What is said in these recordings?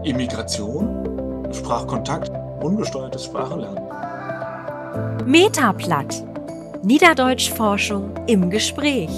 Immigration, Sprachkontakt, ungesteuertes Sprachenlernen. Metaplatt. Niederdeutschforschung im Gespräch.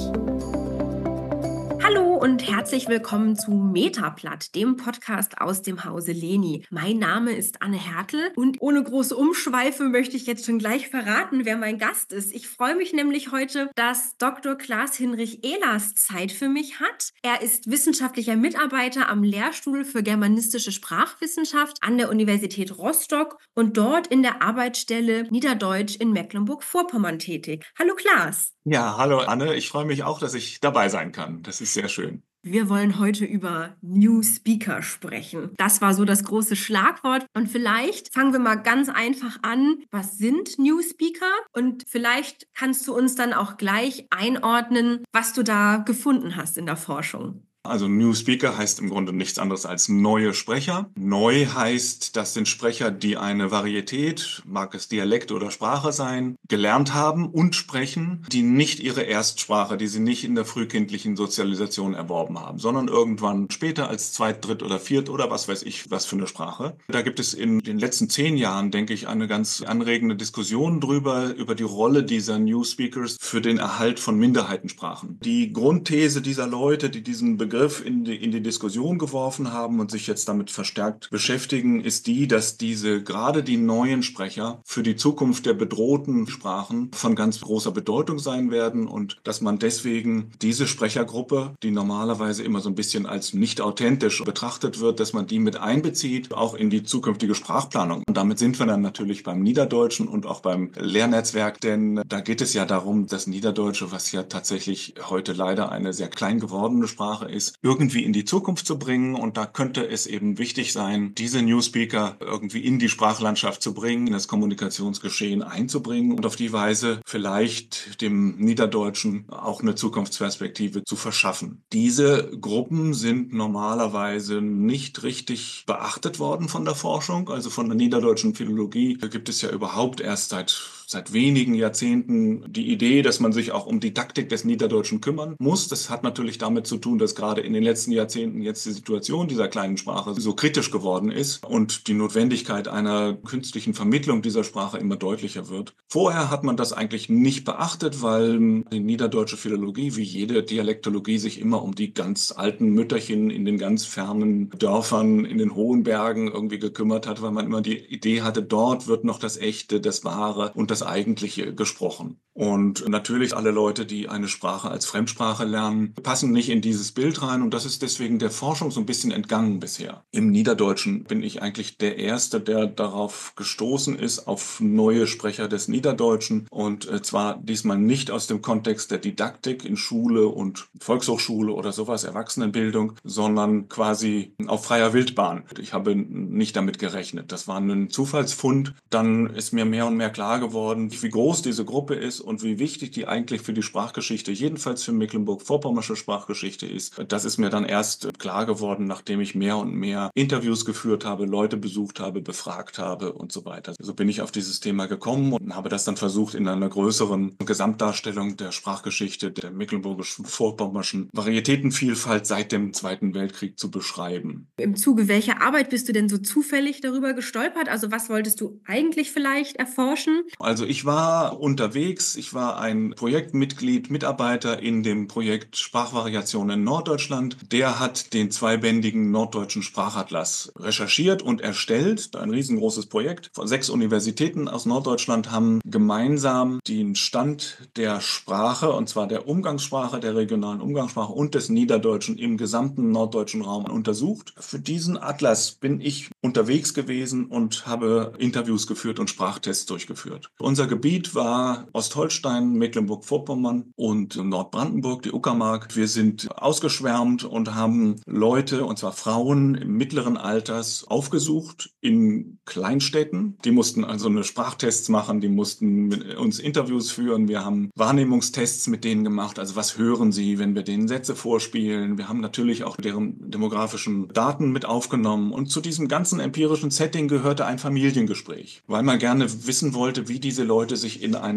Hallo und herzlich willkommen zu Metaplatt, dem Podcast aus dem Hause Leni. Mein Name ist Anne Hertel und ohne große Umschweife möchte ich jetzt schon gleich verraten, wer mein Gast ist. Ich freue mich nämlich heute, dass Dr. Klaas-Hinrich Ehlers Zeit für mich hat. Er ist wissenschaftlicher Mitarbeiter am Lehrstuhl für germanistische Sprachwissenschaft an der Universität Rostock und dort in der Arbeitsstelle Niederdeutsch in Mecklenburg-Vorpommern tätig. Hallo Klaas. Ja, hallo Anne, ich freue mich auch, dass ich dabei sein kann. Das ist sehr schön. Wir wollen heute über New Speaker sprechen. Das war so das große Schlagwort. Und vielleicht fangen wir mal ganz einfach an. Was sind New Speaker? Und vielleicht kannst du uns dann auch gleich einordnen, was du da gefunden hast in der Forschung. Also New Speaker heißt im Grunde nichts anderes als neue Sprecher. Neu heißt, das sind Sprecher, die eine Varietät, mag es Dialekt oder Sprache sein, gelernt haben und sprechen, die nicht ihre Erstsprache, die sie nicht in der frühkindlichen Sozialisation erworben haben, sondern irgendwann später als Zweit-, Dritt- oder Viert- oder was weiß ich, was für eine Sprache. Da gibt es in den letzten 10 Jahren, denke ich, eine ganz anregende Diskussion über die Rolle dieser New Speakers für den Erhalt von Minderheitensprachen. Die Grundthese dieser Leute, die diesen Begriff in die Diskussion geworfen haben und sich jetzt damit verstärkt beschäftigen, ist die, dass gerade die neuen Sprecher für die Zukunft der bedrohten Sprachen von ganz großer Bedeutung sein werden und dass man deswegen diese Sprechergruppe, die normalerweise immer so ein bisschen als nicht authentisch betrachtet wird, dass man die mit einbezieht, auch in die zukünftige Sprachplanung. Und damit sind wir dann natürlich beim Niederdeutschen und auch beim Lehrnetzwerk, denn da geht es ja darum, das Niederdeutsche, was ja tatsächlich heute leider eine sehr klein gewordene Sprache ist, irgendwie in die Zukunft zu bringen. Und da könnte es eben wichtig sein, diese New Speaker irgendwie in die Sprachlandschaft zu bringen, in das Kommunikationsgeschehen einzubringen und auf die Weise vielleicht dem Niederdeutschen auch eine Zukunftsperspektive zu verschaffen. Diese Gruppen sind normalerweise nicht richtig beachtet worden von der Forschung, also von der niederdeutschen Philologie. Da gibt es ja überhaupt erst seit wenigen Jahrzehnten die Idee, dass man sich auch um Didaktik des Niederdeutschen kümmern muss. Das hat natürlich damit zu tun, dass gerade in den letzten Jahrzehnten jetzt die Situation dieser kleinen Sprache so kritisch geworden ist und die Notwendigkeit einer künstlichen Vermittlung dieser Sprache immer deutlicher wird. Vorher hat man das eigentlich nicht beachtet, weil die niederdeutsche Philologie, wie jede Dialektologie, sich immer um die ganz alten Mütterchen in den ganz fernen Dörfern, in den hohen Bergen irgendwie gekümmert hat, weil man immer die Idee hatte, dort wird noch das Echte, das Wahre und das Eigentliche gesprochen. Und natürlich alle Leute, die eine Sprache als Fremdsprache lernen, passen nicht in dieses Bild rein und das ist deswegen der Forschung so ein bisschen entgangen bisher. Im Niederdeutschen bin ich eigentlich der Erste, der darauf gestoßen ist, auf neue Sprecher des Niederdeutschen und zwar diesmal nicht aus dem Kontext der Didaktik in Schule und Volkshochschule oder sowas, Erwachsenenbildung, sondern quasi auf freier Wildbahn. Ich habe nicht damit gerechnet. Das war ein Zufallsfund. Dann ist mir mehr und mehr klar geworden, wie groß diese Gruppe ist und wie wichtig die eigentlich für die Sprachgeschichte, jedenfalls für Mecklenburg-Vorpommersche Sprachgeschichte ist. Das ist mir dann erst klar geworden, nachdem ich mehr und mehr Interviews geführt habe, Leute besucht habe, befragt habe und so weiter. So bin ich auf dieses Thema gekommen und habe das dann versucht, in einer größeren Gesamtdarstellung der Sprachgeschichte der mecklenburgisch-vorpommerschen Varietätenvielfalt seit dem Zweiten Weltkrieg zu beschreiben. Im Zuge welcher Arbeit bist du denn so zufällig darüber gestolpert? Also was wolltest du eigentlich vielleicht erforschen? Also ich war unterwegs, ich war ein Projektmitglied, Mitarbeiter in dem Projekt Sprachvariationen in Norddeutschland. Der hat den zweibändigen norddeutschen Sprachatlas recherchiert und erstellt. Ein riesengroßes Projekt. 6 Universitäten aus Norddeutschland haben gemeinsam den Stand der Sprache, und zwar der Umgangssprache, der regionalen Umgangssprache und des Niederdeutschen im gesamten norddeutschen Raum untersucht. Für diesen Atlas bin ich unterwegs gewesen und habe Interviews geführt und Sprachtests durchgeführt. Unser Gebiet war Ostholstein, Mecklenburg-Vorpommern und Nordbrandenburg, die Uckermark. Wir sind ausgeschwärmt und haben Leute, und zwar Frauen im mittleren Alters, aufgesucht in Kleinstädten. Die mussten also eine Sprachtests machen, die mussten mit uns Interviews führen. Wir haben Wahrnehmungstests mit denen gemacht. Also was hören sie, wenn wir denen Sätze vorspielen? Wir haben natürlich auch deren demografischen Daten mit aufgenommen. Und zu diesem ganzen empirischen Setting gehörte ein Familiengespräch, weil man gerne wissen wollte, wie diese Leute sich in einem Alltag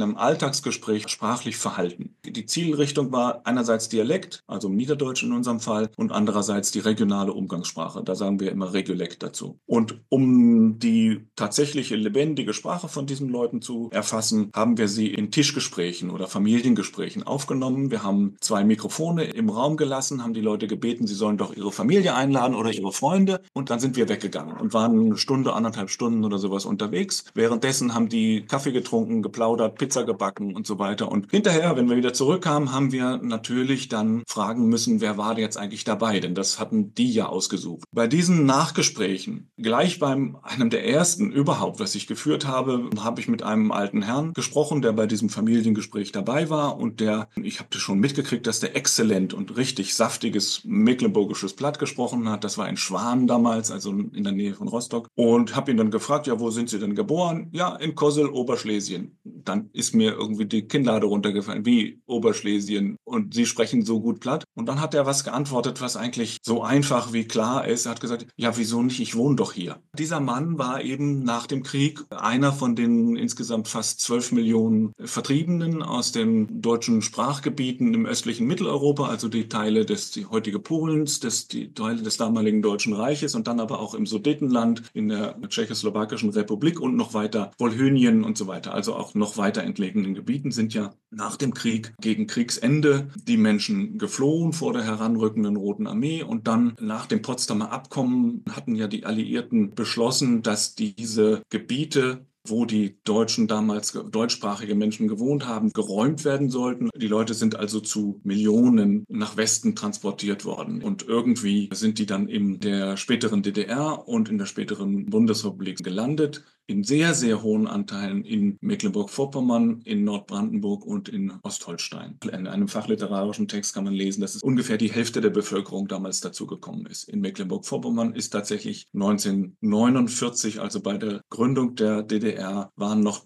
Alltagsgespräch sprachlich verhalten. Die Zielrichtung war einerseits Dialekt, also Niederdeutsch in unserem Fall, und andererseits die regionale Umgangssprache. Da sagen wir immer Regiolekt dazu. Und um die tatsächliche lebendige Sprache von diesen Leuten zu erfassen, haben wir sie in Tischgesprächen oder Familiengesprächen aufgenommen. Wir haben 2 Mikrofone im Raum gelassen, haben die Leute gebeten, sie sollen doch ihre Familie einladen oder ihre Freunde. Und dann sind wir weggegangen und waren eine Stunde, 1,5 Stunden oder sowas unterwegs. Währenddessen haben die Kaffee getrunken, geplaudert, Pizza gebacken und so weiter. Und hinterher, wenn wir wieder zurückkamen, haben wir natürlich dann fragen müssen, wer war jetzt eigentlich dabei? Denn das hatten die ja ausgesucht. Bei diesen Nachgesprächen, gleich beim einem der ersten überhaupt, was ich geführt habe, habe ich mit einem alten Herrn gesprochen, der bei diesem Familiengespräch dabei war und ich habe schon mitgekriegt, dass der exzellent und richtig saftiges mecklenburgisches Platt gesprochen hat. Das war in Schwan damals, also in der Nähe von Rostock. Und habe ihn dann gefragt, ja, wo sind Sie denn geboren? Ja, in Kossel, Oberschlesien. Dann ist mir irgendwie die Kinnlade runtergefallen. Wie Oberschlesien? Und Sie sprechen so gut Platt? Und dann hat er was geantwortet, was eigentlich so einfach wie klar ist. Er hat gesagt, ja, wieso nicht? Ich wohne doch hier. Dieser Mann war eben nach dem Krieg einer von den insgesamt fast 12 Millionen Vertriebenen aus den deutschen Sprachgebieten im östlichen Mitteleuropa, also die Teile die heutige Polens, die Teile des damaligen Deutschen Reiches und dann aber auch im Sudetenland, in der Tschechoslowakischen Republik und noch weiter Wolhynien und so weiter. Also auch noch weiter entlegenen Gebieten sind ja nach dem Krieg gegen Kriegsende die Menschen geflohen vor der heranrückenden Roten Armee und dann nach dem Potsdamer Abkommen hatten ja die Alliierten beschlossen, dass diese Gebiete, wo die Deutschen damals deutschsprachige Menschen gewohnt haben, geräumt werden sollten. Die Leute sind also zu Millionen nach Westen transportiert worden. Und irgendwie sind die dann in der späteren DDR und in der späteren Bundesrepublik gelandet. In sehr, sehr hohen Anteilen in Mecklenburg-Vorpommern, in Nordbrandenburg und in Ostholstein. In einem fachliterarischen Text kann man lesen, dass es ungefähr die Hälfte der Bevölkerung damals dazugekommen ist. In Mecklenburg-Vorpommern ist tatsächlich 1949, also bei der Gründung der DDR, waren noch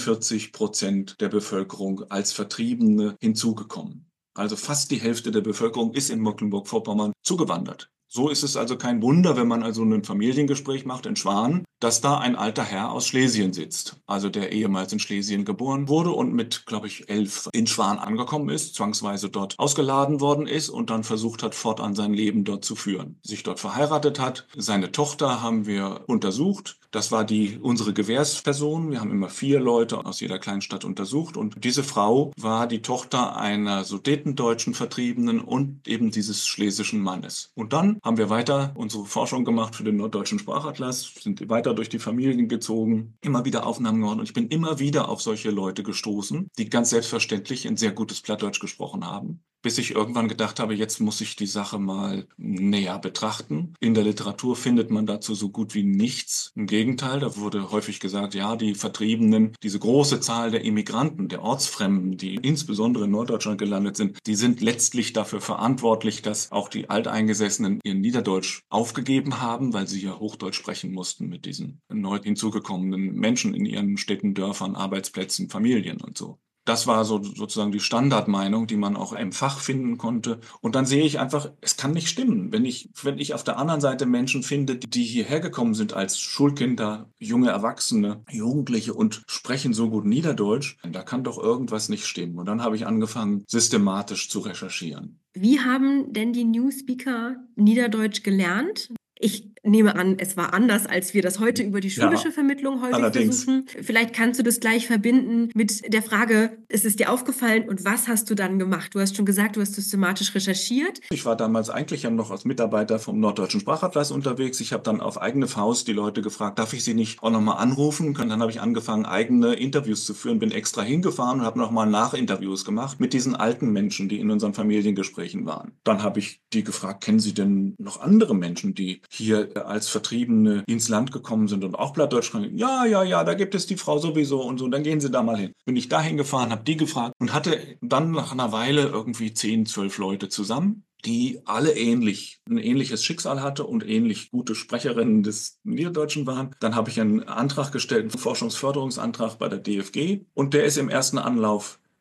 43% der Bevölkerung als Vertriebene hinzugekommen. Also fast die Hälfte der Bevölkerung ist in Mecklenburg-Vorpommern zugewandert. So ist es also kein Wunder, wenn man also ein Familiengespräch macht in Schwan, dass da ein alter Herr aus Schlesien sitzt, also der ehemals in Schlesien geboren wurde und mit, glaube ich, 11 in Schwan angekommen ist, zwangsweise dort ausgeladen worden ist und dann versucht hat, fortan sein Leben dort zu führen. Sich dort verheiratet hat. Seine Tochter haben wir untersucht. Das war unsere Gewährsperson. Wir haben immer 4 Leute aus jeder Kleinstadt untersucht und diese Frau war die Tochter einer sudetendeutschen Vertriebenen und eben dieses schlesischen Mannes. Und dann haben wir weiter unsere Forschung gemacht für den Norddeutschen Sprachatlas, sind weiter durch die Familien gezogen, immer wieder Aufnahmen gemacht und ich bin immer wieder auf solche Leute gestoßen, die ganz selbstverständlich ein sehr gutes Plattdeutsch gesprochen haben. Bis ich irgendwann gedacht habe, jetzt muss ich die Sache mal näher betrachten. In der Literatur findet man dazu so gut wie nichts. Im Gegenteil, da wurde häufig gesagt, ja, die Vertriebenen, diese große Zahl der Immigranten, der Ortsfremden, die insbesondere in Norddeutschland gelandet sind, die sind letztlich dafür verantwortlich, dass auch die Alteingesessenen ihr Niederdeutsch aufgegeben haben, weil sie ja Hochdeutsch sprechen mussten mit diesen neu hinzugekommenen Menschen in ihren Städten, Dörfern, Arbeitsplätzen, Familien und so. Das war sozusagen die Standardmeinung, die man auch im Fach finden konnte. Und dann sehe ich einfach, es kann nicht stimmen. Wenn ich auf der anderen Seite Menschen finde, die hierher gekommen sind als Schulkinder, junge Erwachsene, Jugendliche und sprechen so gut Niederdeutsch, da kann doch irgendwas nicht stimmen. Und dann habe ich angefangen, systematisch zu recherchieren. Wie haben denn die New Speaker Niederdeutsch gelernt? Ich nehme an, es war anders, als wir das heute über die schulische Vermittlung häufig allerdings versuchen. Vielleicht kannst du das gleich verbinden mit der Frage, ist es dir aufgefallen und was hast du dann gemacht? Du hast schon gesagt, du hast systematisch recherchiert. Ich war damals eigentlich ja noch als Mitarbeiter vom Norddeutschen Sprachatlas unterwegs. Ich habe dann auf eigene Faust die Leute gefragt, darf ich sie nicht auch nochmal anrufen? Und dann habe ich angefangen, eigene Interviews zu führen, bin extra hingefahren und habe nochmal Nachinterviews gemacht mit diesen alten Menschen, die in unseren Familiengesprächen waren. Dann habe ich die gefragt, kennen Sie denn noch andere Menschen, die hier als Vertriebene ins Land gekommen sind und auch Plattdeutsch sprechen? Ja, da gibt es die Frau sowieso und so, dann gehen Sie da mal hin. Bin ich dahin gefahren, habe die gefragt und hatte dann nach einer Weile irgendwie 10, 12 Leute zusammen, die alle ein ähnliches Schicksal hatte und ähnlich gute Sprecherinnen des Niederdeutschen waren. Dann habe ich einen Antrag gestellt, einen Forschungsförderungsantrag bei der DFG und der ist im ersten Anlauf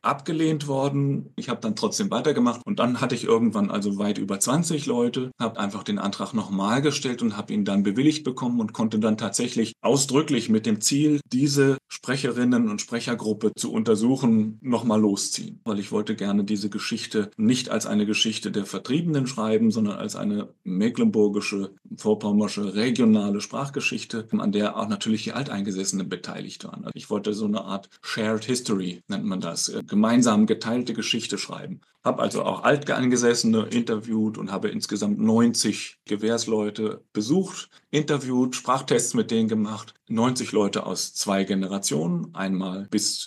abgelehnt worden. Ich habe dann trotzdem weitergemacht und dann hatte ich irgendwann also weit über 20 Leute, habe einfach den Antrag nochmal gestellt und habe ihn dann bewilligt bekommen und konnte dann tatsächlich ausdrücklich mit dem Ziel, diese Sprecherinnen und Sprechergruppe zu untersuchen, nochmal losziehen. Weil ich wollte gerne diese Geschichte nicht als eine Geschichte der Vertriebenen schreiben, sondern als eine mecklenburgische, vorpommersche, regionale Sprachgeschichte, an der auch natürlich die Alteingesessenen beteiligt waren. Also ich wollte so eine Art Shared History, nennt man das, gemeinsam geteilte Geschichte schreiben. Habe also auch Alteingesessene interviewt und habe insgesamt 90 Gewährsleute besucht, interviewt, Sprachtests mit denen gemacht. 90 Leute aus 2 Generationen, einmal bis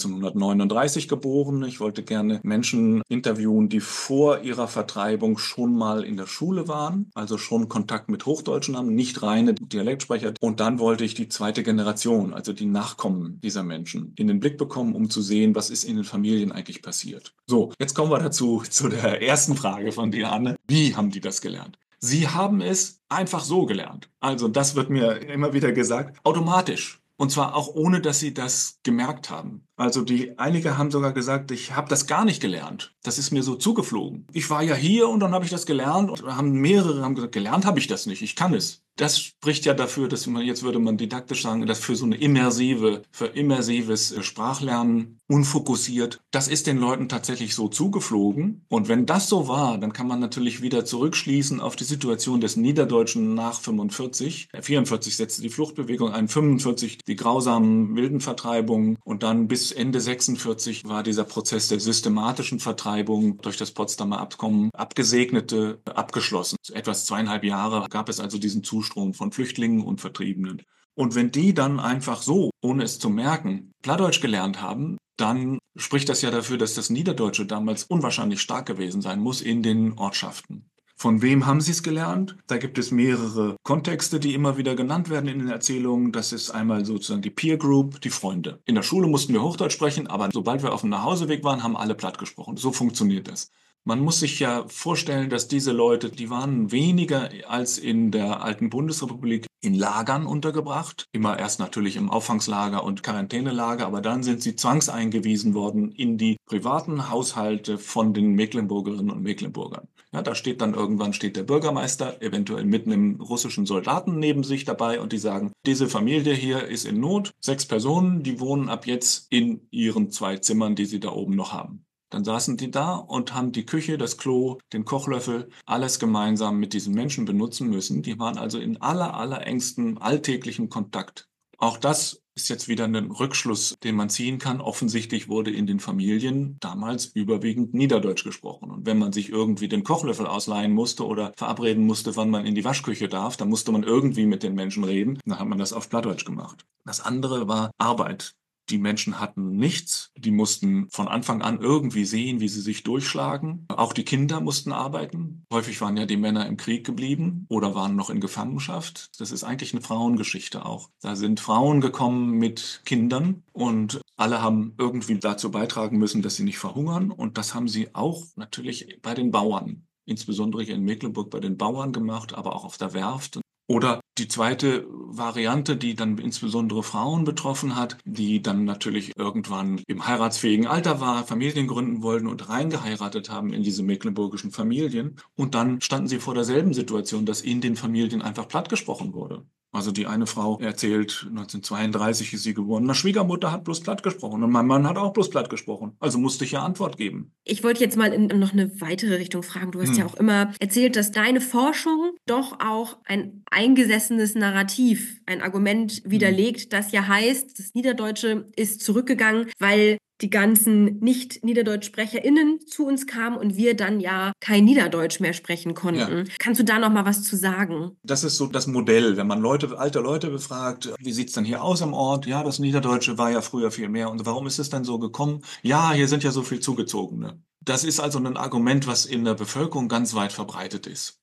1939 geboren. Ich wollte gerne Menschen interviewen, die vor ihrer Vertreibung schon mal in der Schule waren, also schon Kontakt mit Hochdeutschen haben, nicht reine Dialektsprecher. Und dann wollte ich die 2. Generation, also die Nachkommen dieser Menschen, in den Blick bekommen, um zu sehen, was ist in den Familien eigentlich passiert. So, jetzt kommen wir dazu, zu der ersten Frage von dir, Anne. Wie haben die das gelernt? Sie haben es einfach so gelernt. Also das wird mir immer wieder gesagt, automatisch. Und zwar auch ohne, dass sie das gemerkt haben. Also einige haben sogar gesagt, ich habe das gar nicht gelernt. Das ist mir so zugeflogen. Ich war ja hier und dann habe ich das gelernt. Und mehrere haben gesagt, gelernt habe ich das nicht, ich kann es. Das spricht ja dafür, dass jetzt würde man didaktisch sagen, dass für so eine für immersives Sprachlernen unfokussiert, das ist den Leuten tatsächlich so zugeflogen. Und wenn das so war, dann kann man natürlich wieder zurückschließen auf die Situation des Niederdeutschen nach 45. 44 setzte die Fluchtbewegung ein, 45 die grausamen Wildenvertreibungen und dann bis Ende 46 war dieser Prozess der systematischen Vertreibung durch das Potsdamer Abkommen abgeschlossen. Etwas 2,5 Jahre gab es also diesen Zustrom von Flüchtlingen und Vertriebenen. Und wenn die dann einfach so, ohne es zu merken, Plattdeutsch gelernt haben, dann spricht das ja dafür, dass das Niederdeutsche damals unwahrscheinlich stark gewesen sein muss in den Ortschaften. Von wem haben sie es gelernt? Da gibt es mehrere Kontexte, die immer wieder genannt werden in den Erzählungen. Das ist einmal sozusagen die Peer Group, die Freunde. In der Schule mussten wir Hochdeutsch sprechen, aber sobald wir auf dem Nachhauseweg waren, haben alle platt gesprochen. So funktioniert das. Man muss sich ja vorstellen, dass diese Leute, die waren weniger als in der alten Bundesrepublik in Lagern untergebracht. Immer erst natürlich im Auffangslager und Quarantänelager, aber dann sind sie zwangseingewiesen worden in die privaten Haushalte von den Mecklenburgerinnen und Mecklenburgern. Ja, da steht dann irgendwann der Bürgermeister, eventuell mit einem russischen Soldaten neben sich dabei und die sagen, diese Familie hier ist in Not, 6 Personen, die wohnen ab jetzt in ihren 2 Zimmern, die sie da oben noch haben. Dann saßen die da und haben die Küche, das Klo, den Kochlöffel, alles gemeinsam mit diesen Menschen benutzen müssen. Die waren also in allerengstem alltäglichen Kontakt. Auch das ist jetzt wieder ein Rückschluss, den man ziehen kann. Offensichtlich wurde in den Familien damals überwiegend Niederdeutsch gesprochen. Und wenn man sich irgendwie den Kochlöffel ausleihen musste oder verabreden musste, wann man in die Waschküche darf, dann musste man irgendwie mit den Menschen reden. Dann hat man das auf Plattdeutsch gemacht. Das andere war Arbeit. Die Menschen hatten nichts. Die mussten von Anfang an irgendwie sehen, wie sie sich durchschlagen. Auch die Kinder mussten arbeiten. Häufig waren ja die Männer im Krieg geblieben oder waren noch in Gefangenschaft. Das ist eigentlich eine Frauengeschichte auch. Da sind Frauen gekommen mit Kindern und alle haben irgendwie dazu beitragen müssen, dass sie nicht verhungern. Und das haben sie auch natürlich bei den Bauern, insbesondere hier in Mecklenburg bei den Bauern gemacht, aber auch auf der Werft. Oder die zweite Variante, die dann insbesondere Frauen betroffen hat, die dann natürlich irgendwann im heiratsfähigen Alter war, Familien gründen wollten und reingeheiratet haben in diese mecklenburgischen Familien. Und dann standen sie vor derselben Situation, dass in den Familien einfach platt gesprochen wurde. Also die eine Frau erzählt, 1932 ist sie geboren, meine Schwiegermutter hat bloß platt gesprochen und mein Mann hat auch bloß platt gesprochen. Also musste ich ja Antwort geben. Ich wollte jetzt mal in noch eine weitere Richtung fragen. Du hast ja auch immer erzählt, dass deine Forschung doch auch ein eingesessenes Narrativ, ein Argument widerlegt, das ja heißt, das Niederdeutsche ist zurückgegangen, weil die ganzen Nicht-NiederdeutschsprecherInnen zu uns kamen und wir dann ja kein Niederdeutsch mehr sprechen konnten. Ja. Kannst du da noch mal was zu sagen? Das ist so das Modell, wenn man alte Leute befragt, wie sieht's denn hier aus am Ort? Ja, das Niederdeutsche war ja früher viel mehr. Und warum ist es denn so gekommen? Ja, hier sind ja so viel Zugezogene. Das ist also ein Argument, was in der Bevölkerung ganz weit verbreitet ist.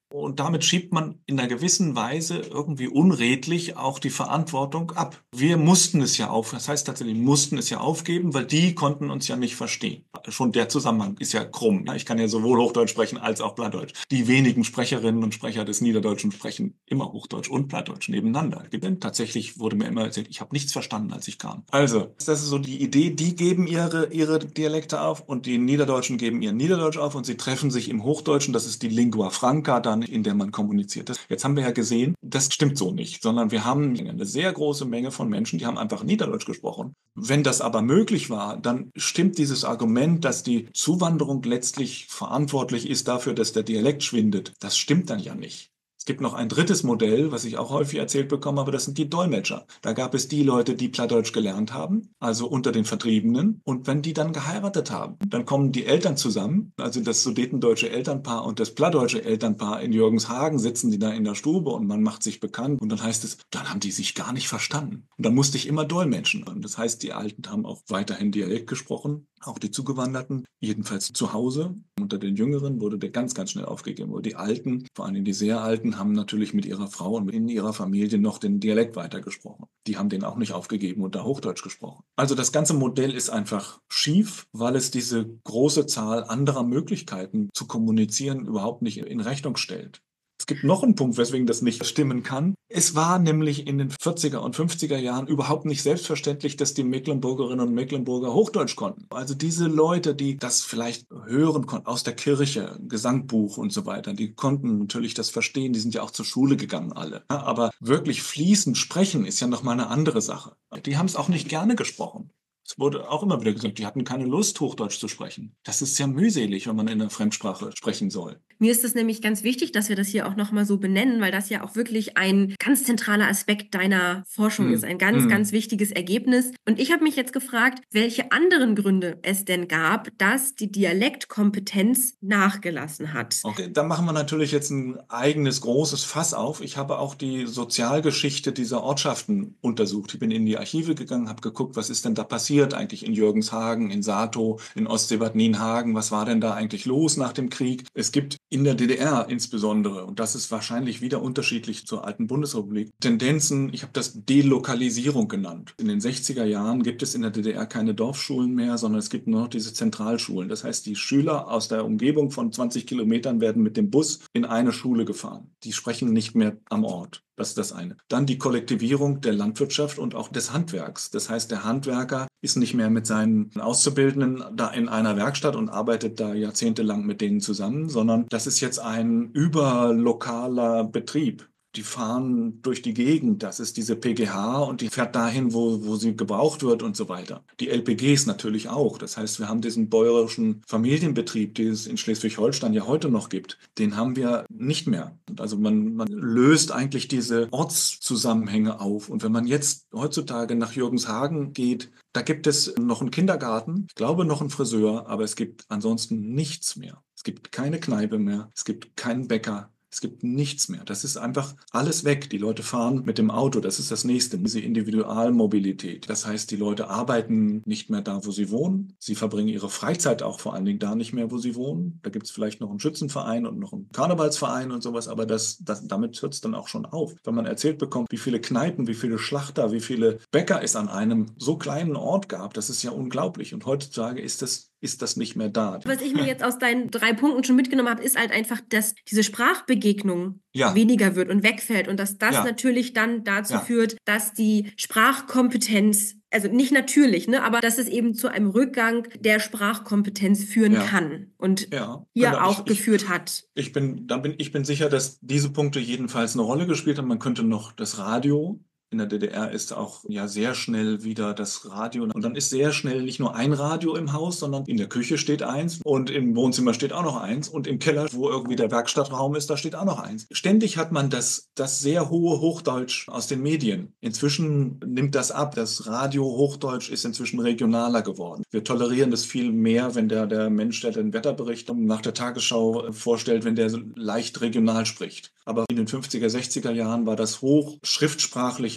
Und damit schiebt man in einer gewissen Weise irgendwie unredlich auch die Verantwortung ab. Wir mussten es ja das heißt tatsächlich, mussten es ja aufgeben, weil die konnten uns ja nicht verstehen. Schon der Zusammenhang ist ja krumm. Ich kann ja sowohl Hochdeutsch sprechen als auch Plattdeutsch. Die wenigen Sprecherinnen und Sprecher des Niederdeutschen sprechen immer Hochdeutsch und Plattdeutsch nebeneinander. Denn tatsächlich wurde mir immer erzählt, ich habe nichts verstanden, als ich kam. Also, das ist so die Idee, die geben ihre Dialekte auf und die Niederdeutschen geben ihr Niederdeutsch auf und sie treffen sich im Hochdeutschen, das ist die Lingua Franca dann, in der man kommuniziert. Jetzt haben wir ja gesehen, das stimmt so nicht, sondern wir haben eine sehr große Menge von Menschen, die haben einfach Niederdeutsch gesprochen. Wenn das aber möglich war, dann stimmt dieses Argument, dass die Zuwanderung letztlich verantwortlich ist dafür, dass der Dialekt schwindet. Das stimmt dann ja nicht. Es gibt noch ein drittes Modell, was ich auch häufig erzählt bekomme, aber das sind die Dolmetscher. Da gab es die Leute, die Plattdeutsch gelernt haben, also unter den Vertriebenen. Und wenn die dann geheiratet haben, dann kommen die Eltern zusammen, also das sudetendeutsche Elternpaar und das plattdeutsche Elternpaar in Jürgenshagen sitzen die da in der Stube und man macht sich bekannt. Und dann heißt es, dann haben die sich gar nicht verstanden. Und dann musste ich immer dolmetschen. Und das heißt, die Alten haben auch weiterhin Dialekt gesprochen, auch die Zugewanderten, jedenfalls zu Hause. Unter den Jüngeren wurde der ganz, ganz schnell aufgegeben. Aber die Alten, vor allem die sehr Alten, haben natürlich mit ihrer Frau und in ihrer Familie noch den Dialekt weitergesprochen. Die haben den auch nicht aufgegeben und da Hochdeutsch gesprochen. Also das ganze Modell ist einfach schief, weil es diese große Zahl anderer Möglichkeiten zu kommunizieren überhaupt nicht in Rechnung stellt. Es gibt noch einen Punkt, weswegen das nicht stimmen kann. Es war nämlich in den 40er und 50er Jahren überhaupt nicht selbstverständlich, dass die Mecklenburgerinnen und Mecklenburger Hochdeutsch konnten. Also diese Leute, die das vielleicht hören konnten aus der Kirche, Gesangbuch und so weiter, die konnten natürlich das verstehen, die sind ja auch zur Schule gegangen alle. Ja, aber wirklich fließend sprechen ist ja nochmal eine andere Sache. Die haben es auch nicht gerne gesprochen. Es wurde auch immer wieder gesagt, die hatten keine Lust, Hochdeutsch zu sprechen. Das ist ja mühselig, wenn man in einer Fremdsprache sprechen soll. Mir ist es nämlich ganz wichtig, dass wir das hier auch nochmal so benennen, weil das ja auch wirklich ein ganz zentraler Aspekt deiner Forschung ist, ein ganz, ganz wichtiges Ergebnis. Und ich habe mich jetzt gefragt, welche anderen Gründe es denn gab, dass die Dialektkompetenz nachgelassen hat. Okay, da machen wir natürlich jetzt ein eigenes großes Fass auf. Ich habe auch die Sozialgeschichte dieser Ortschaften untersucht. Ich bin in die Archive gegangen, habe geguckt, was ist denn da passiert eigentlich in Jürgenshagen, in Satow, in Ostseebad Nienhagen. Was war denn da eigentlich los nach dem Krieg? Es gibt in der DDR insbesondere, und das ist wahrscheinlich wieder unterschiedlich zur alten Bundesrepublik, Tendenzen, ich habe das Delokalisierung genannt. In den 60er Jahren gibt es in der DDR keine Dorfschulen mehr, sondern es gibt nur noch diese Zentralschulen. Das heißt, die Schüler aus der Umgebung von 20 Kilometern werden mit dem Bus in eine Schule gefahren. Die sprechen nicht mehr am Ort. Das ist das eine. Dann die Kollektivierung der Landwirtschaft und auch des Handwerks. Das heißt, der Handwerker ist nicht mehr mit seinen Auszubildenden da in einer Werkstatt und arbeitet da jahrzehntelang mit denen zusammen, sondern das ist jetzt ein überlokaler Betrieb. Die fahren durch die Gegend, das ist diese PGH und die fährt dahin, wo sie gebraucht wird und so weiter. Die LPGs natürlich auch. Das heißt, wir haben diesen bäuerischen Familienbetrieb, den es in Schleswig-Holstein ja heute noch gibt, den haben wir nicht mehr. Also man löst eigentlich diese Ortszusammenhänge auf. Und wenn man jetzt heutzutage nach Jürgenshagen geht, da gibt es noch einen Kindergarten, ich glaube noch einen Friseur, aber es gibt ansonsten nichts mehr. Es gibt keine Kneipe mehr, es gibt keinen Bäcker. Es gibt nichts mehr. Das ist einfach alles weg. Die Leute fahren mit dem Auto. Das ist das Nächste. Diese Individualmobilität. Das heißt, die Leute arbeiten nicht mehr da, wo sie wohnen. Sie verbringen ihre Freizeit auch vor allen Dingen da nicht mehr, wo sie wohnen. Da gibt es vielleicht noch einen Schützenverein und noch einen Karnevalsverein und sowas. Aber damit hört es dann auch schon auf. Wenn man erzählt bekommt, wie viele Kneipen, wie viele Schlachter, wie viele Bäcker es an einem so kleinen Ort gab, das ist ja unglaublich. Und heutzutage ist das nicht mehr da. Was ich mir jetzt aus deinen 3 Punkten schon mitgenommen habe, ist halt einfach, dass diese Sprachbegegnung weniger wird und wegfällt und dass das natürlich dann dazu führt, dass die Sprachkompetenz, also nicht natürlich, ne, aber dass es eben zu einem Rückgang der Sprachkompetenz führen kann und hier auch geführt hat. Ich bin sicher, dass diese Punkte jedenfalls eine Rolle gespielt haben. Man könnte noch das Radio. In der DDR ist auch sehr schnell wieder das Radio. Und dann ist sehr schnell nicht nur ein Radio im Haus, sondern in der Küche steht eins und im Wohnzimmer steht auch noch eins und im Keller, wo irgendwie der Werkstattraum ist, da steht auch noch eins. Ständig hat man das sehr hohe Hochdeutsch aus den Medien. Inzwischen nimmt das ab. Das Radio Hochdeutsch ist inzwischen regionaler geworden. Wir tolerieren das viel mehr, wenn der Mensch, der den Wetterbericht nach der Tagesschau vorstellt, wenn der leicht regional spricht. Aber in den 50er, 60er Jahren war das hochschriftsprachliche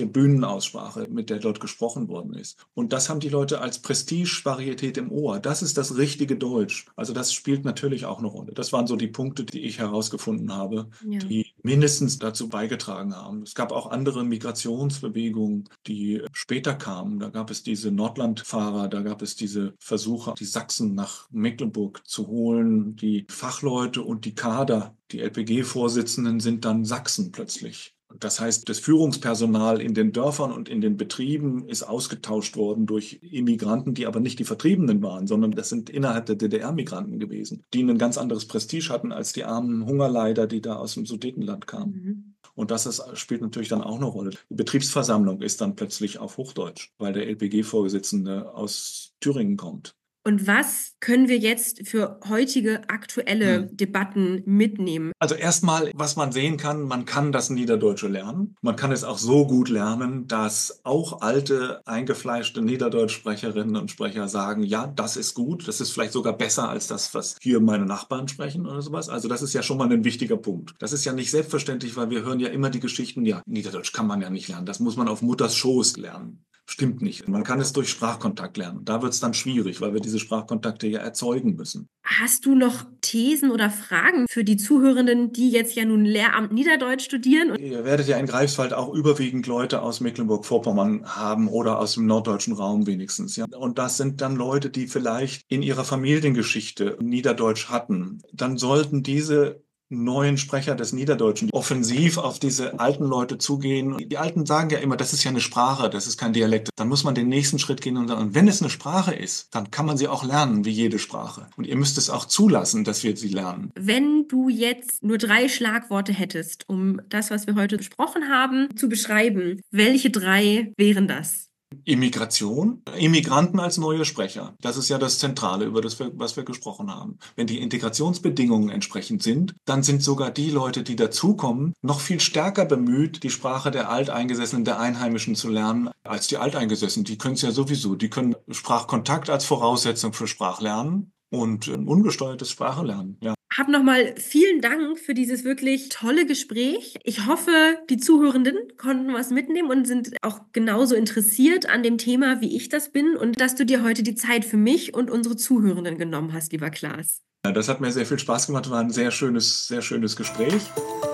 natürliche Bühnenaussprache, mit der dort gesprochen worden ist. Und das haben die Leute als Prestige-Varietät im Ohr. Das ist das richtige Deutsch. Also das spielt natürlich auch eine Rolle. Das waren so die Punkte, die ich herausgefunden habe, die mindestens dazu beigetragen haben. Es gab auch andere Migrationsbewegungen, die später kamen. Da gab es diese Nordlandfahrer, da gab es diese Versuche, die Sachsen nach Mecklenburg zu holen, die Fachleute und die Kader. Die LPG-Vorsitzenden sind dann Sachsen plötzlich. Das heißt, das Führungspersonal in den Dörfern und in den Betrieben ist ausgetauscht worden durch Immigranten, die aber nicht die Vertriebenen waren, sondern das sind innerhalb der DDR-Migranten gewesen, die ein ganz anderes Prestige hatten als die armen Hungerleider, die da aus dem Sudetenland kamen. Und spielt natürlich dann auch eine Rolle. Die Betriebsversammlung ist dann plötzlich auf Hochdeutsch, weil der LPG-Vorsitzende aus Thüringen kommt. Und was können wir jetzt für heutige aktuelle Debatten mitnehmen? Also erstmal, was man sehen kann, man kann das Niederdeutsche lernen. Man kann es auch so gut lernen, dass auch alte, eingefleischte Niederdeutschsprecherinnen und Sprecher sagen, ja, das ist gut, das ist vielleicht sogar besser als das, was hier meine Nachbarn sprechen oder sowas. Also das ist ja schon mal ein wichtiger Punkt. Das ist ja nicht selbstverständlich, weil wir hören ja immer die Geschichten, ja, Niederdeutsch kann man ja nicht lernen, das muss man auf Mutters Schoß lernen. Stimmt nicht. Man kann es durch Sprachkontakt lernen. Da wird es dann schwierig, weil wir diese Sprachkontakte ja erzeugen müssen. Hast du noch Thesen oder Fragen für die Zuhörenden, die jetzt ja nun Lehramt Niederdeutsch studieren? Ihr werdet ja in Greifswald auch überwiegend Leute aus Mecklenburg-Vorpommern haben oder aus dem norddeutschen Raum wenigstens. Ja. Und das sind dann Leute, die vielleicht in ihrer Familiengeschichte Niederdeutsch hatten. Dann sollten diese neuen Sprecher des Niederdeutschen offensiv auf diese alten Leute zugehen. Die Alten sagen ja immer, das ist ja eine Sprache, das ist kein Dialekt. Dann muss man den nächsten Schritt gehen und sagen, wenn es eine Sprache ist, dann kann man sie auch lernen, wie jede Sprache. Und ihr müsst es auch zulassen, dass wir sie lernen. Wenn du jetzt nur 3 Schlagworte hättest, um das, was wir heute besprochen haben, zu beschreiben, welche 3 wären das? Immigration, Immigranten als neue Sprecher. Das ist ja das Zentrale, über das, was wir gesprochen haben. Wenn die Integrationsbedingungen entsprechend sind, dann sind sogar die Leute, die dazukommen, noch viel stärker bemüht, die Sprache der Alteingesessenen, der Einheimischen zu lernen, als die Alteingesessenen. Die können es ja sowieso. Die können Sprachkontakt als Voraussetzung für Sprachlernen und ein ungesteuertes Sprachenlernen. Ja. Hab nochmal vielen Dank für dieses wirklich tolle Gespräch. Ich hoffe, die Zuhörenden konnten was mitnehmen und sind auch genauso interessiert an dem Thema, wie ich das bin, und dass du dir heute die Zeit für mich und unsere Zuhörenden genommen hast, lieber Klaas. Ja, das hat mir sehr viel Spaß gemacht, war ein sehr schönes Gespräch.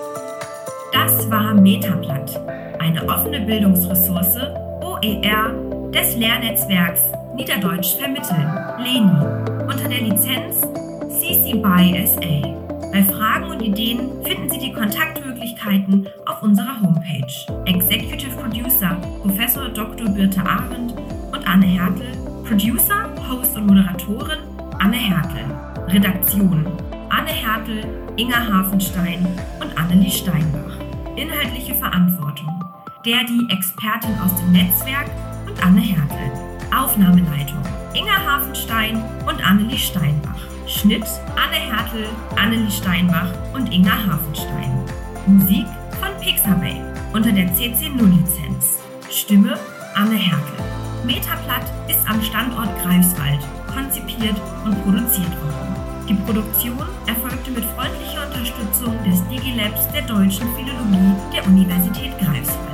Das war Metaplatt, eine offene Bildungsressource OER des Lehrnetzwerks Niederdeutsch vermitteln, LENI, unter der Lizenz CC BY SA. Bei Fragen und Ideen finden Sie die Kontaktmöglichkeiten auf unserer Homepage. Executive Producer Professor Dr. Birte Arendt und Anne Hertel. Producer, Host und Moderatorin Anne Hertel. Redaktion Anne Hertel, Inga Hafenstein und Annelie Steinbach. Inhaltliche Verantwortung die Expertin aus dem Netzwerk und Anne Hertel. Aufnahmeleitung Inga Hafenstein und Annelie Steinbach. Schnitt Anne Hertel, Annelie Steinbach und Inga Hafenstein. Musik von Pixabay unter der CC0-Lizenz. Stimme Anne Hertel. Metaplatt ist am Standort Greifswald konzipiert und produziert worden. Die Produktion erfolgte mit freundlicher Unterstützung des Digilabs der Deutschen Philologie der Universität Greifswald.